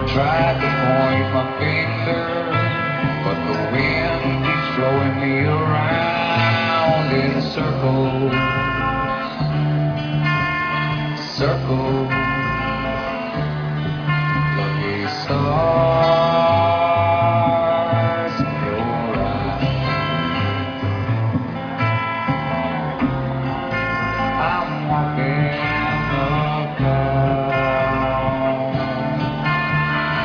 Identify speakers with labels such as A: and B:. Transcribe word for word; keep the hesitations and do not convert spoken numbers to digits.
A: Tried to point my finger, but the wind keeps blowing me around in circles.